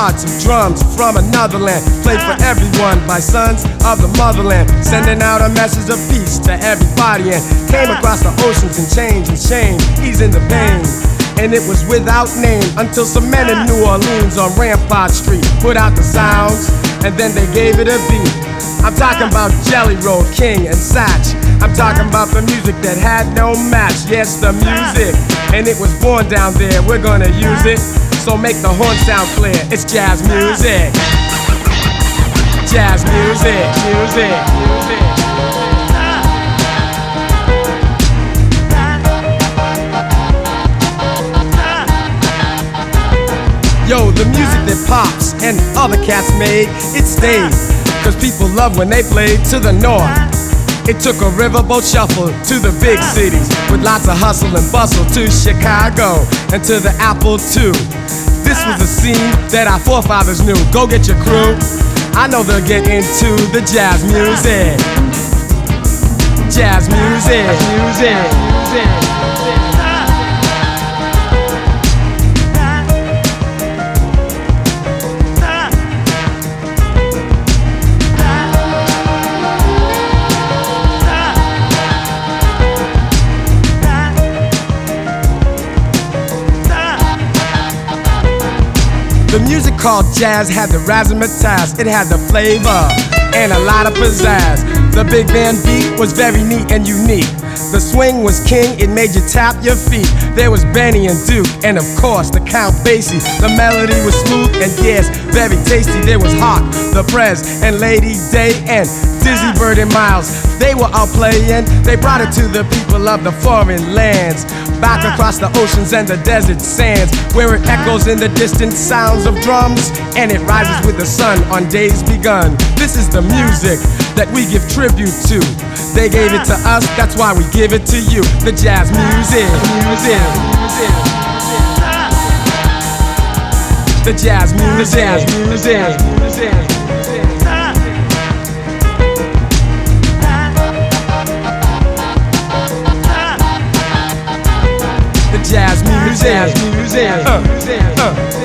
hearts of drums from another land, played for everyone by sons of the motherland, sending out a message of peace to everybody, and came across the oceans and change and shame, easing the pain. And it was without name until some men in New Orleans on Rampart Street put out the sounds, and then they gave it a beat. I'm talking about Jelly Roll, King, and Satch. I'm talking about the music that had no match. Yes, the music, and it was born down there. We're gonna use it, so make the horn sound clear. It's jazz music. Jazz music, music, music. Yo, the music that Pops and other cats made, it stayed, cause people love when they played to the north. It took a riverboat shuffle to the big cities, with lots of hustle and bustle to Chicago and to the Apple II. This was a scene that our forefathers knew. Go get your crew, I know they'll get into the jazz music. Jazz music, music, music. The music called jazz had the razzmatazz, it had the flavor and a lot of pizzazz. The big band beat was very neat and unique. The swing was king, it made you tap your feet. There was Benny and Duke, and of course the Count Basie. The melody was smooth and yes, very tasty. There was Hawk, the Prez, and Lady Day, and Dizzy Bird and Miles. They were out playing, they brought it to the people of the foreign lands, back across the oceans and the desert sands, where it echoes in the distant sounds of drums, and it rises with the sun on days begun. This is the music that we give tribute to. They gave it to us, that's why we give it to you. The jazz music, music, music. The jazz music, music, music. Jazz music, music, music.